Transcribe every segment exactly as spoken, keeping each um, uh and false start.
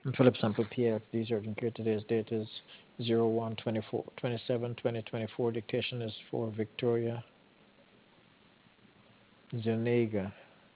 Philip Sample P X, these urgent care. Today's date is zero one twenty-four twenty-seven twenty twenty-four. Dictation is for Victoria Zuniga.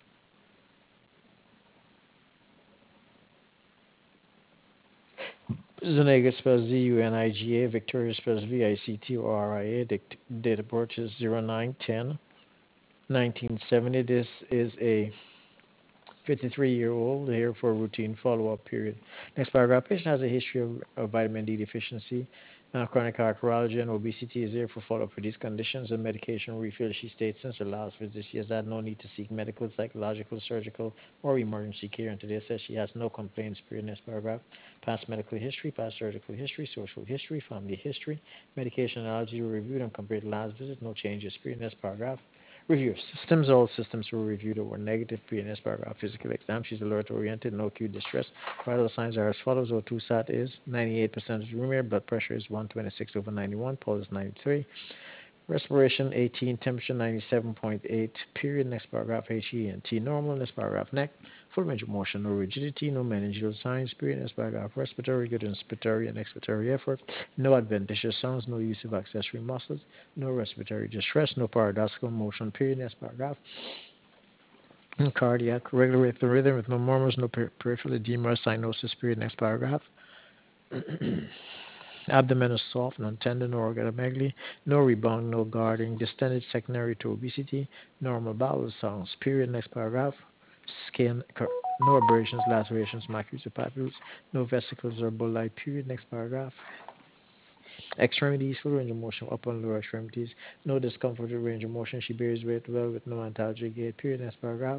Zuniga spells Z U N I G A. Victoria spells V I C T O R I A. Date of birth is zero nine ten nineteen seventy. This is a fifty-three-year-old here for a routine follow-up period. Next paragraph. Patient has a history of, of vitamin D deficiency, uh, chronic hyperalgia, and obesity. Is here for follow-up for these conditions and medication refill. She states since her last visit, she has had no need to seek medical, psychological, surgical, or emergency care. And today says she has no complaints. Period. Next paragraph. Past medical history, past surgical history, social history, family history, medication and allergy were reviewed and compared to last visit. No changes. Period. Next paragraph. Review of systems. All systems were reviewed that were negative. P N S paragraph. Physical exam. She's alert oriented. No acute distress. Vital signs are as follows. O two sat is ninety-eight percent room air. Blood pressure is one twenty-six over ninety-one. Pulse is ninety-three. Respiration eighteen. Temperature ninety-seven point eight. Period. Next paragraph. H E and T normal. Next paragraph. Neck. Full range of motion. No rigidity. No meningeal signs. Period. Next paragraph. Respiratory. Good inspiratory and expiratory effort. No adventitious sounds. No use of accessory muscles. No respiratory distress. No paradoxical motion. Period. Next paragraph. Cardiac. Regular rhythm with no murmurs. No per- peripheral edema or cyanosis. Period. Next paragraph. Abdomen is soft, non-tender, no organomegaly, no rebound, no guarding, distended secondary to obesity, normal bowel sounds. Period. Next paragraph. Skin, no abrasions, lacerations, macules, or papules, no vesicles or bulli. Period. Next paragraph. Extremities, full range of motion, upper and lower extremities, no discomfort or range of motion. She bears weight well with no antalgic gait. Period. Next paragraph.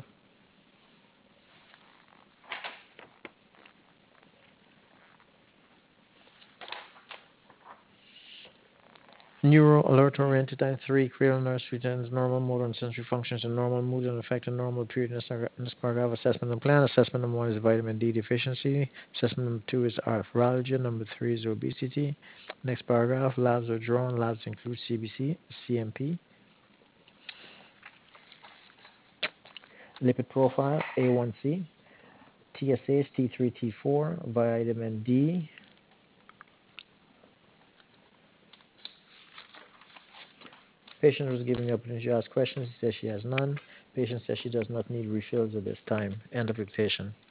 Neuro alert oriented time three, cranial nerves retains normal motor and sensory functions and normal mood and affect a normal period in this paragraph. Assessment and plan. Assessment number one is vitamin D deficiency. Assessment number two is arthralgia. Number three is obesity. Next paragraph. Labs are drawn. Labs include C B C, C M P, lipid profile, A one C, T S H, T three, T four, vitamin D. Patient was given the opportunity to ask questions. She says she has none. Patient says she does not need refills at this time. End of dictation.